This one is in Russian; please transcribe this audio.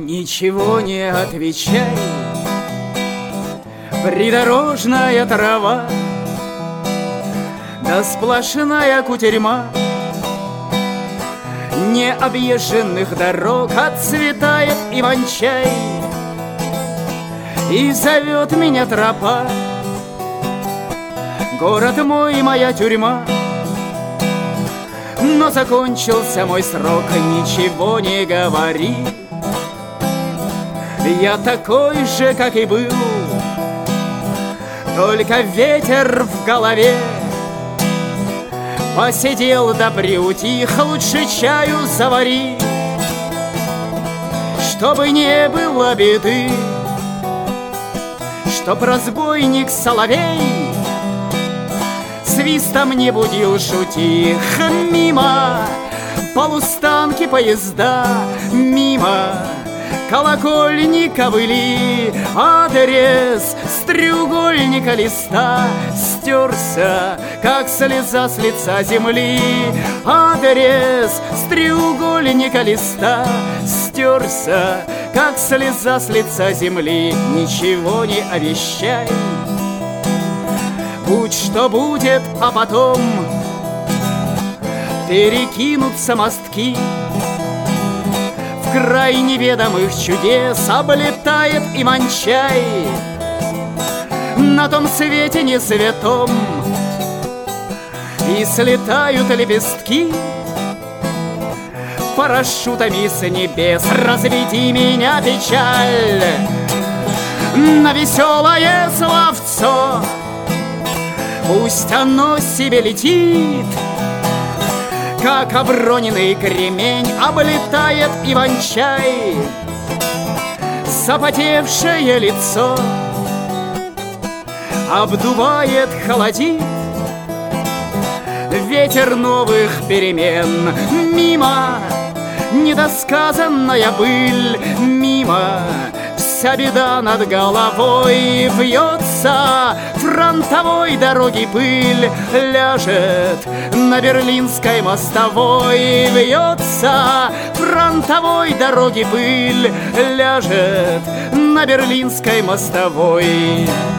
Ничего не отвечай, придорожная трава, да сплошная кутерьма необъезженных дорог. Отцветает иван-чай, и зовет меня тропа. Город мой, моя тюрьма, но закончился мой срок. Ничего не говори, я такой же, как и был, только ветер в голове. Посидел да приутих, лучше чаю завари, чтобы не было беды, чтоб разбойник соловей свистом не будил шутих. Мимо полустанки поезда, мимо колокольни ковыли, адрес с треугольника листа стерся, как слеза с лица земли. Адрес с треугольника листа стерся, как слеза с лица земли. Ничего не обещай, будь что будет, а потом перекинутся мостки. В край неведомых чудес облетает иван-чай на том свете не святом, и слетают лепестки парашютами с небес. Разведи меня, печаль, на веселое словцо, пусть оно себе летит, как оброненный кремень. Облетает иван-чай запотевшее лицо, обдувает, холодит ветер новых перемен. Мимо недосказанная быль, мимо вся беда над головой. Вьется фронтовой дороги пыль, ляжет на берлинской мостовой. Вьется фронтовой дороги пыль, ляжет на берлинской мостовой.